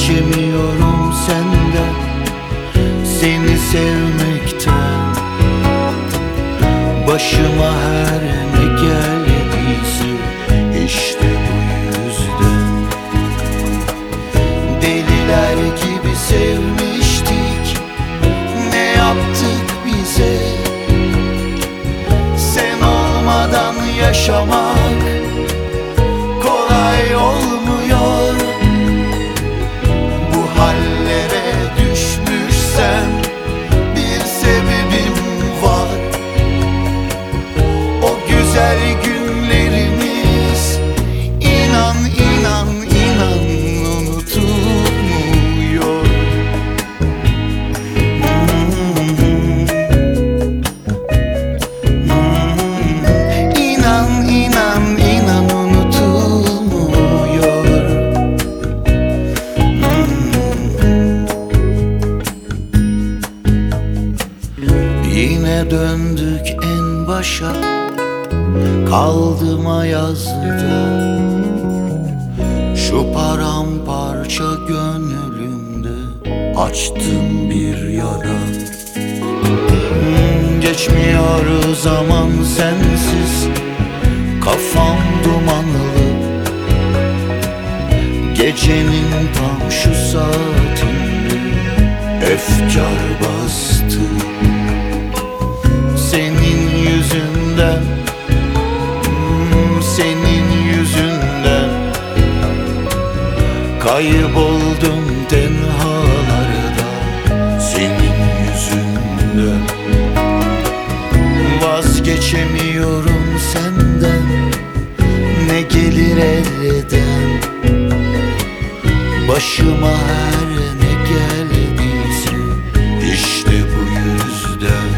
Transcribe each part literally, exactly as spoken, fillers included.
Vazgeçemiyorum senden, seni sevmekten. Başıma her ne geldiyse işte bu yüzden. Deliler gibi sevmiştik, ne yaptık bize? Sen olmadan yaşamak kolay olmuyor. Bu hallere düşmüşsem bir sebebim var. O güzel günlerimiz inan inan inan unutulmuyor. İnan inan inan unutulmuyor. Yine döndük en başa, kaldım Ayaz'da. Şu paramparça gönlümde açtım bir yara. hmm, Geçmiyor zaman sensiz, kafam dumanlı. Gecenin tam şu saatinde efkar bastı. Senin yüzünden, hmm, senin yüzünden kayboldum tenhalarda. Senin yüzünden vazgeçemiyorum senden, ne gelir elden. Başıma her ne geldiyse işte bu yüzden.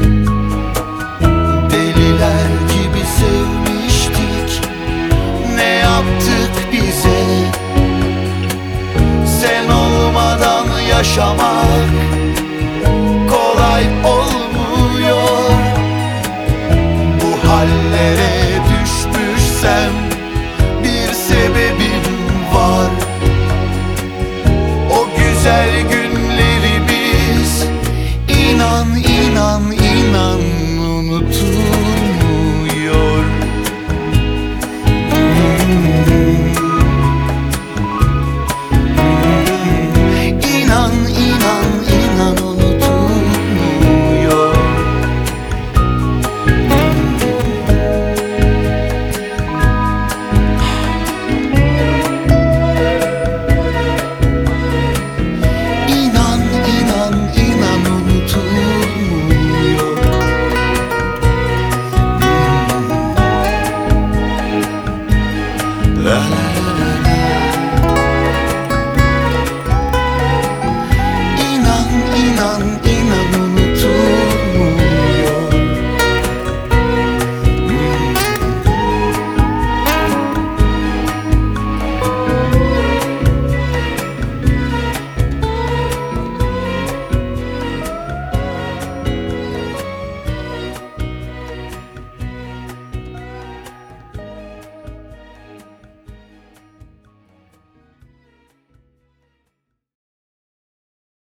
Deliler gibi sevmiştik, ne yaptık bize? Sen olmadan yaşamak